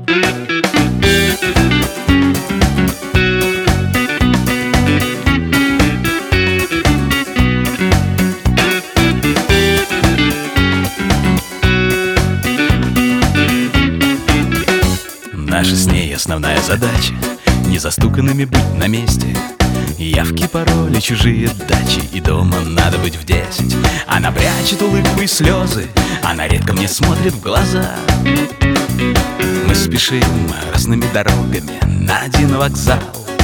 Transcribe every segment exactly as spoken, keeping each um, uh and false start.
Наша с ней основная задача — не застуканными быть на месте. Явки, пароли, чужие дачи, и дома надо быть в десять. Она прячет улыбку и слезы, она редко мне смотрит в глаза. Мы спешим разными дорогами на один вокзал.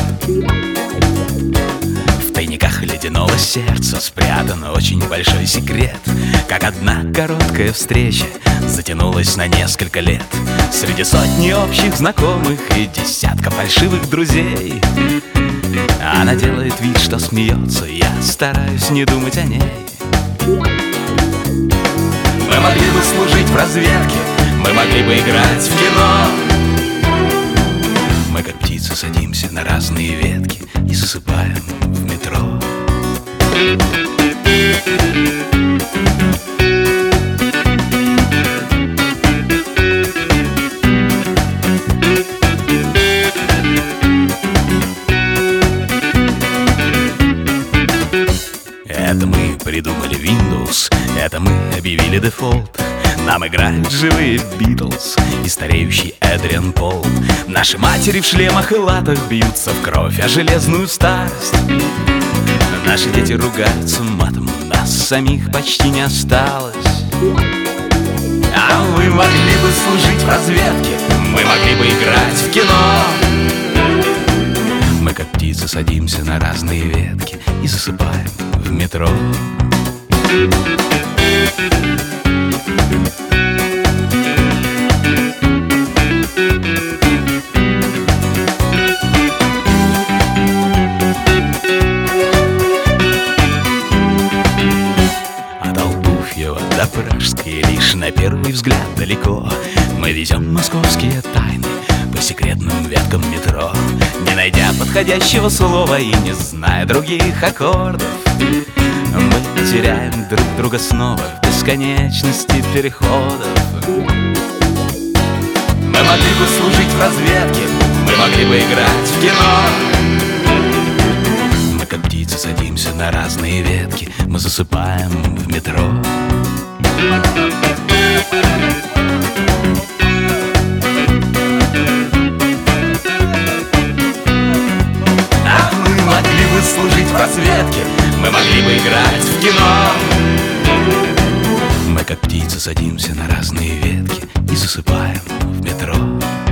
В тайниках ледяного сердца спрятан очень большой секрет. Как одна короткая встреча затянулась на несколько лет. Среди сотни общих знакомых и десятка фальшивых друзей она делает вид, что смеется, я стараюсь не думать о ней. Мы могли бы служить в разведке, мы могли бы играть в кино. Мы как птицы садимся на разные ветки и засыпаем в метро. Это мы придумали Windows, это мы объявили дефолт. Нам играют живые Битлз и стареющий Эдриан Пол. Наши матери в шлемах и латах бьются в кровь о железную старость. Наши дети ругаются матом, нас самих почти не осталось. А мы могли бы служить в разведке, мы могли бы играть в кино. Мы как птицы садимся на разные ветки и засыпаем в метро. От Албуфьева до Пражской лишь на первый взгляд далеко. Мы везем московские тайны по секретным веткам метро. Не найдя подходящего слова и не зная других аккордов, мы теряем друг друга снова в бесконечности переходов. Мы могли бы служить в разведке, мы могли бы играть в кино. Мы как птицы садимся на разные ветки, мы засыпаем в метро. Служить в разведке, мы могли бы играть в кино. Мы как птицы садимся на разные ветки и засыпаем в метро.